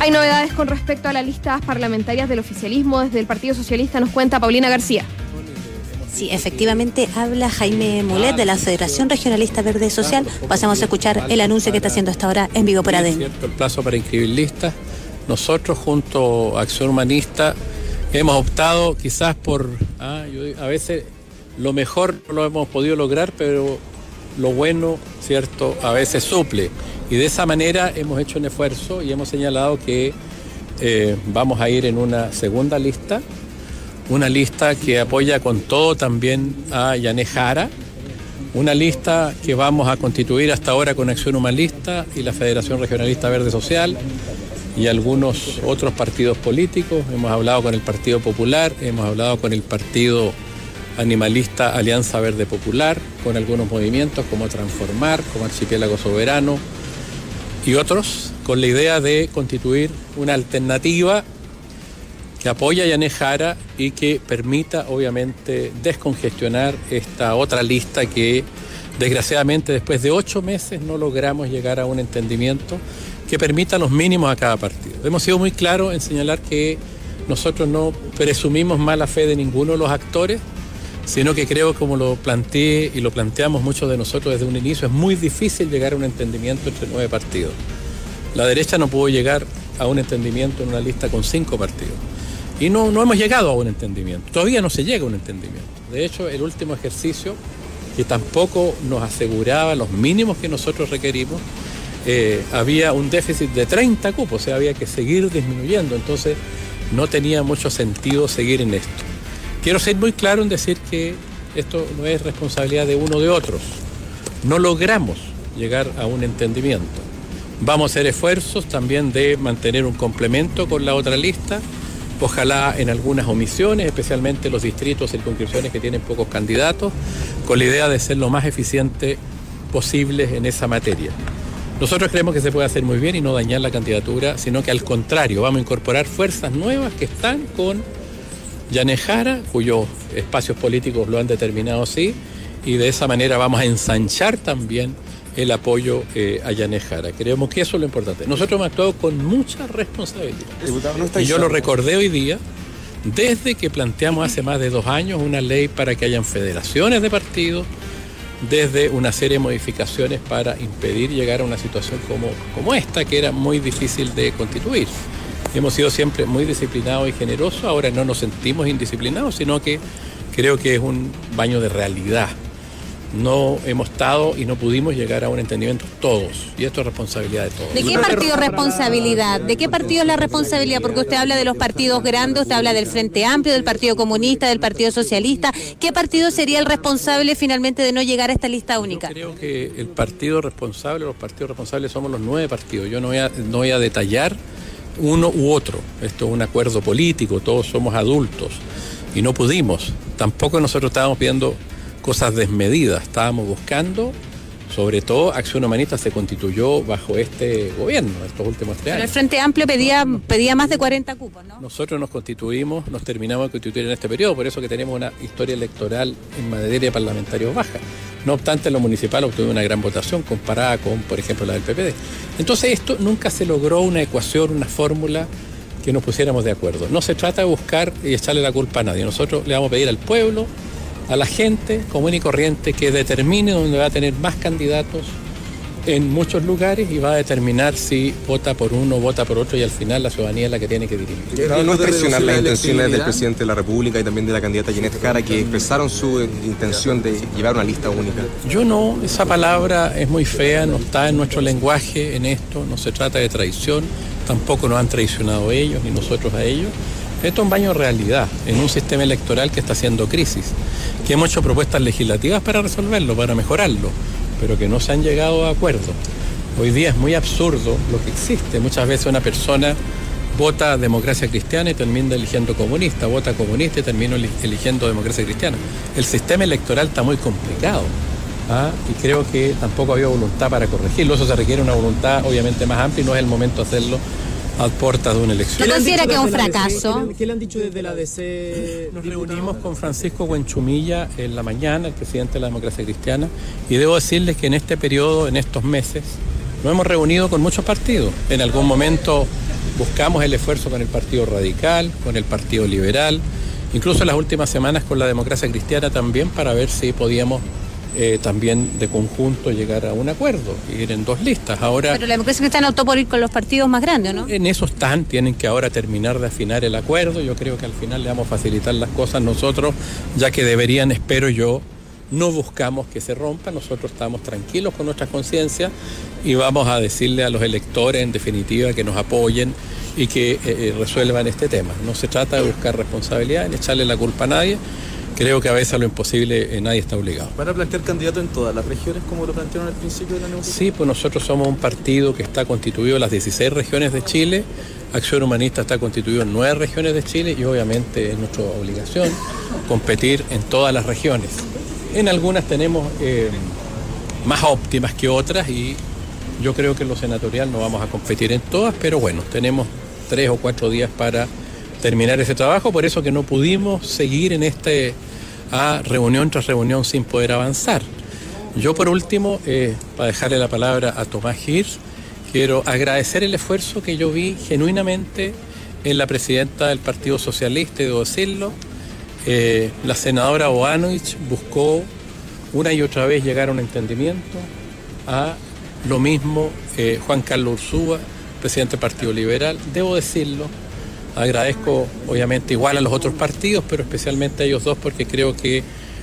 Hay novedades con respecto a las listas parlamentarias del oficialismo. Desde el Partido Socialista nos cuenta Paulina García. Sí, efectivamente habla Jaime Mulet de la Federación Regionalista Verde Social. Pasamos a escuchar el anuncio que está haciendo hasta ahora en vivo por ADN. El plazo para inscribir listas. Nosotros junto a Acción Humanista hemos optado quizás por, a veces lo mejor no lo hemos podido lograr, pero lo bueno, cierto, a veces suple. Y de esa manera hemos hecho un esfuerzo y hemos señalado que vamos a ir en una segunda lista, una lista que apoya con todo también a Yané Jara, una lista que vamos a constituir hasta ahora con Acción Humanista y la Federación Regionalista Verde Social y algunos otros partidos políticos. Hemos hablado con el Partido Popular, hemos hablado con el Partido Animalista Alianza Verde Popular, con algunos movimientos como Transformar, como Archipiélago Soberano y otros, con la idea de constituir una alternativa que apoya a Yané Jara y que permita, obviamente, descongestionar esta otra lista que, desgraciadamente, después de 8 meses no logramos llegar a un entendimiento que permita los mínimos a cada partido. Hemos sido muy claros en señalar que nosotros no presumimos mala fe de ninguno de los actores, sino que creo, como lo planteé y lo planteamos muchos de nosotros desde un inicio, es muy difícil llegar a un entendimiento entre 9 partidos. La derecha no pudo llegar a un entendimiento en una lista con 5 partidos. Y no hemos llegado a un entendimiento. Todavía no se llega a un entendimiento. De hecho, el último ejercicio, que tampoco nos aseguraba los mínimos que nosotros requerimos, había un déficit de 30 cupos, o sea, había que seguir disminuyendo. Entonces, no tenía mucho sentido seguir en esto. Quiero ser muy claro en decir que esto no es responsabilidad de uno o de otros. No logramos llegar a un entendimiento. Vamos a hacer esfuerzos también de mantener un complemento con la otra lista, ojalá en algunas omisiones, especialmente los distritos, circunscripciones que tienen pocos candidatos, con la idea de ser lo más eficiente posible en esa materia. Nosotros creemos que se puede hacer muy bien y no dañar la candidatura, sino que al contrario, vamos a incorporar fuerzas nuevas que están con Yané Jara, cuyos espacios políticos lo han determinado así, y de esa manera vamos a ensanchar también el apoyo a Yané Jara. Creemos que eso es lo importante. Nosotros hemos actuado con mucha responsabilidad. Y yo lo recordé hoy día, desde que planteamos hace más de 2 años una ley para que hayan federaciones de partidos, desde una serie de modificaciones para impedir llegar a una situación como esta, que era muy difícil de constituir. Hemos sido siempre muy disciplinados y generosos, ahora no nos sentimos indisciplinados, sino que creo que es un baño de realidad. No hemos estado y no pudimos llegar a un entendimiento todos, y esto es responsabilidad de todos. ¿De qué partido es responsabilidad? ¿De qué partido es la responsabilidad? Porque usted habla de los partidos grandes, usted habla del Frente Amplio, del Partido Comunista, del Partido Socialista. ¿Qué partido sería el responsable finalmente de no llegar a esta lista única? Yo creo que el partido responsable, los partidos responsables somos los 9 partidos. Yo no voy a detallar uno u otro. Esto es un acuerdo político, todos somos adultos y no pudimos. Tampoco nosotros estábamos pidiendo cosas desmedidas, estábamos buscando, sobre todo Acción Humanista se constituyó bajo este gobierno estos últimos 3 años. Pero el Frente Amplio pedía más de 40 cupos, ¿no? Nosotros nos constituimos, nos terminamos de constituir en este periodo, por eso que tenemos una historia electoral en materia de parlamentarios baja. No obstante, en lo municipal obtuvimos una gran votación comparada con, por ejemplo, la del PPD. Entonces esto nunca se logró una ecuación, una fórmula que nos pusiéramos de acuerdo. No se trata de buscar y echarle la culpa a nadie. Nosotros le vamos a pedir al pueblo, a la gente común y corriente, que determine dónde va a tener más candidatos en muchos lugares y va a determinar si vota por uno o vota por otro, y al final la ciudadanía es la que tiene que dirigir. No es traicionar las intenciones del presidente de la República y también de la candidata Yané Jara, que expresaron su intención de llevar una lista única. Yo no, esa palabra es muy fea, no está en nuestro lenguaje en esto, no se trata de traición, tampoco nos han traicionado ellos ni nosotros a ellos. Esto es un baño de realidad en un sistema electoral que está haciendo crisis, que hemos hecho propuestas legislativas para resolverlo, para mejorarlo, pero que no se han llegado a acuerdos. Hoy día es muy absurdo lo que existe. Muchas veces una persona vota democracia cristiana y termina eligiendo comunista, vota comunista y termina eligiendo democracia cristiana. El sistema electoral está muy complicado, y creo que tampoco había voluntad para corregirlo. Eso se requiere una voluntad obviamente más amplia y no es el momento de hacerlo a puertas de una elección. ¿No considera que es un fracaso? ¿Qué le han dicho desde la DC? Nos reunimos con Francisco Buenchumilla en la mañana, el presidente de la democracia cristiana, y debo decirles que en este periodo, en estos meses, nos hemos reunido con muchos partidos. En algún momento buscamos el esfuerzo con el Partido Radical, con el Partido Liberal, incluso en las últimas semanas con la Democracia Cristiana también, para ver si podíamos también de conjunto llegar a un acuerdo, ir en 2 listas. Ahora, pero la Democracia Cristiana optó por ir con los partidos más grandes, ¿no? En eso tienen que ahora terminar de afinar el acuerdo. Yo creo que al final le vamos a facilitar las cosas nosotros, ya que deberían, espero yo, no buscamos que se rompa. Nosotros estamos tranquilos con nuestra conciencia y vamos a decirle a los electores, en definitiva, que nos apoyen y que resuelvan este tema. No se trata de buscar responsabilidad, en echarle la culpa a nadie. Creo que a veces a lo imposible nadie está obligado. ¿Van a plantear candidato en todas las regiones como lo plantearon al principio de la negociación? Sí, pues nosotros somos un partido que está constituido en las 16 regiones de Chile. Acción Humanista está constituido en 9 regiones de Chile y obviamente es nuestra obligación competir en todas las regiones. En algunas tenemos más óptimas que otras y yo creo que en lo senatorial no vamos a competir en todas, pero bueno, tenemos 3 o 4 días para terminar ese trabajo, por eso que no pudimos seguir en reunión tras reunión sin poder avanzar. Yo por último, para dejarle la palabra a Tomás Hirsch, quiero agradecer el esfuerzo que yo vi genuinamente en la presidenta del Partido Socialista, debo decirlo. La senadora Boanovich buscó una y otra vez llegar a un entendimiento. A lo mismo Juan Carlos Ursúa, presidente del Partido Liberal, debo decirlo. Agradezco obviamente igual a los otros partidos, pero especialmente a ellos dos porque creo que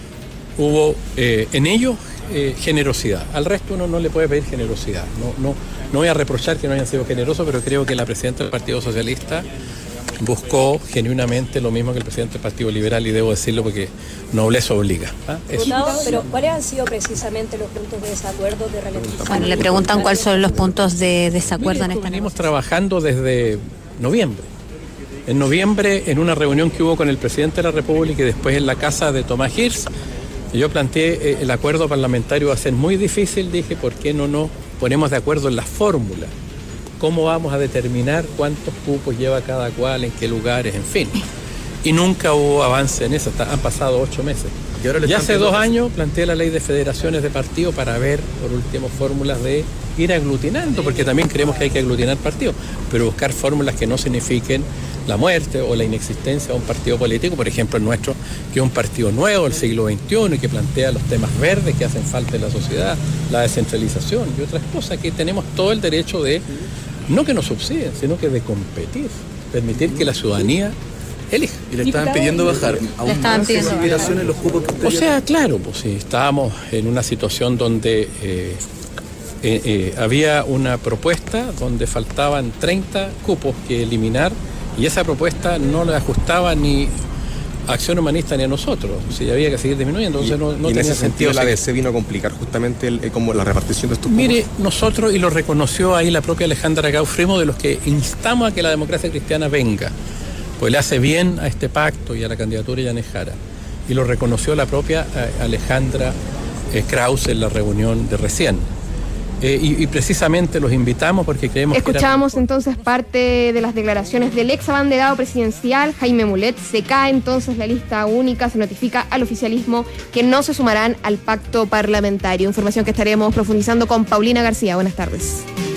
hubo en ellos generosidad. Al resto uno no le puede pedir generosidad. No voy a reprochar que no hayan sido generosos, pero creo que la presidenta del Partido Socialista buscó genuinamente lo mismo que el presidente del Partido Liberal y debo decirlo porque nobleza obliga. Pero ¿cuáles han sido precisamente los puntos de desacuerdo de ralentización? Bueno, le preguntan cuáles son los puntos de desacuerdo en esta negociación. Venimos trabajando desde noviembre. En noviembre, en una reunión que hubo con el presidente de la República y después en la casa de Tomás Hirsch, yo planteé el acuerdo parlamentario va a ser muy difícil, dije, ¿por qué no nos ponemos de acuerdo en la fórmula? ¿Cómo vamos a determinar cuántos cupos lleva cada cual, en qué lugares, en fin? Y nunca hubo avance en eso, han pasado 8 meses. Ya hace 2 años planteé la ley de federaciones de partidos para ver, por último, fórmulas de ir aglutinando, porque también creemos que hay que aglutinar partidos, pero buscar fórmulas que no signifiquen la muerte o la inexistencia de un partido político, por ejemplo el nuestro, que es un partido nuevo del siglo XXI y que plantea los temas verdes que hacen falta en la sociedad, la descentralización y otras cosas, que tenemos todo el derecho de, no que nos subsidien, sino que de competir, permitir que la ciudadanía elija. Y le estaban pidiendo bajar aún más aspiraciones los cupos que usted... O sea, claro, pues sí, estábamos en una situación donde había una propuesta donde faltaban 30 cupos que eliminar y esa propuesta no le ajustaba ni a Acción Humanista ni a nosotros, o sea, había que seguir disminuyendo, entonces no y tenía en ese sentido sentido. la DC vino a complicar justamente como la repartición de estos cupos. Mire, nosotros, y lo reconoció ahí la propia Alejandra Gau, fuimos de los que instamos a que la Democracia Cristiana venga, pues le hace bien a este pacto y a la candidatura de Yanez Jara, y lo reconoció la propia Alejandra Krause en la reunión de recién. Y precisamente los invitamos porque creemos Escuchábamos entonces parte de las declaraciones del ex abanderado presidencial Jaime Mulet. Se cae entonces la lista única, se notifica al oficialismo que no se sumarán al pacto parlamentario. Información que estaremos profundizando con Paulina García. Buenas tardes.